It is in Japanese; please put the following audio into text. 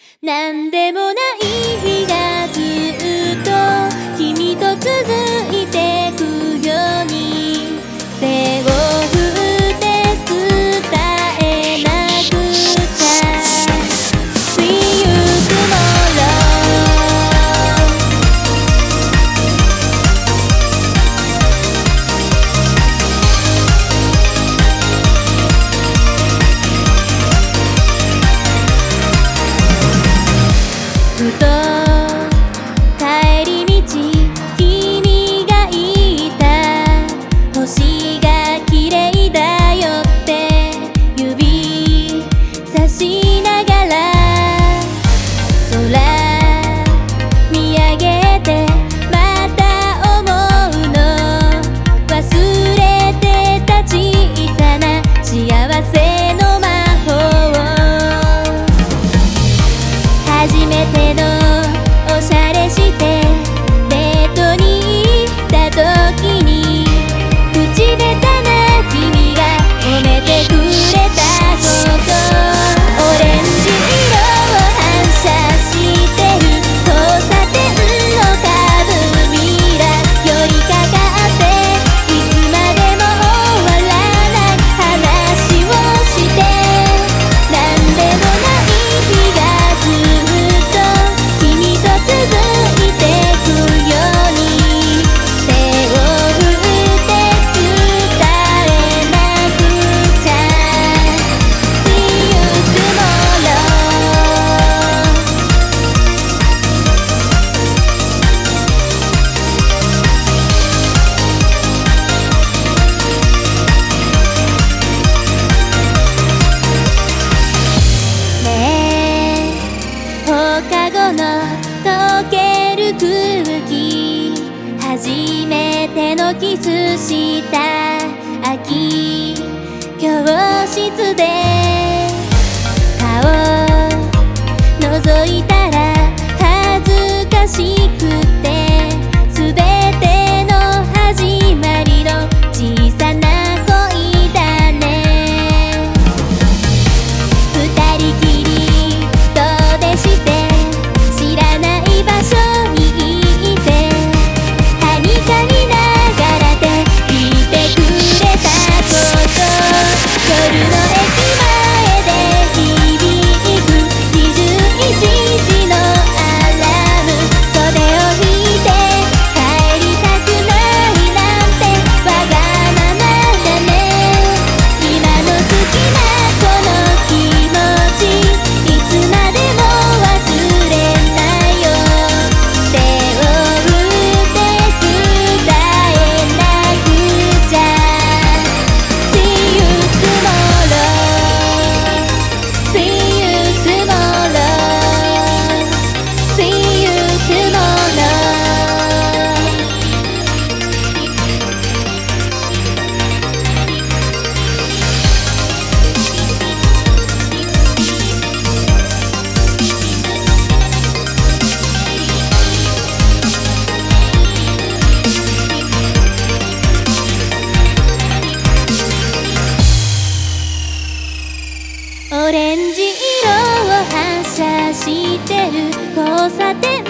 なんでもない日がずっと君と続いてくように手を振って伝えなくちゃ See you tomorrow ふと帰り道君が言った星が綺麗だよって指さしながら空見上げてまた思うの忘れてた小さな幸せの魔法初めてのおしゃれしてデートに行った時に口下手な君が褒めてくれたことオレンジ色を反射してる交差点のカーブミラー寄りかかっていつまでも終わらない話をしてなんでもない日がずっと君と続いてくように手を振って伝えなくちゃ See you tomorrow ねえ放課後の溶ける空気初めてのキスした秋教室で顔覗いたら恥ずかしくて全ての始まりの小さな恋だね二人きり遠出して知らない場所に行ってはにかみながらで聞いてくれたこと夜の駅前で響く21時のアラーム袖を引いて帰りたくないなんてわがままだね今の好きなこの気持ちいつまでも忘れないよ手を振って伝えなくちゃ See you tomorrow See you tomorrow See you tomorrowオレンジ色を反射してる交差点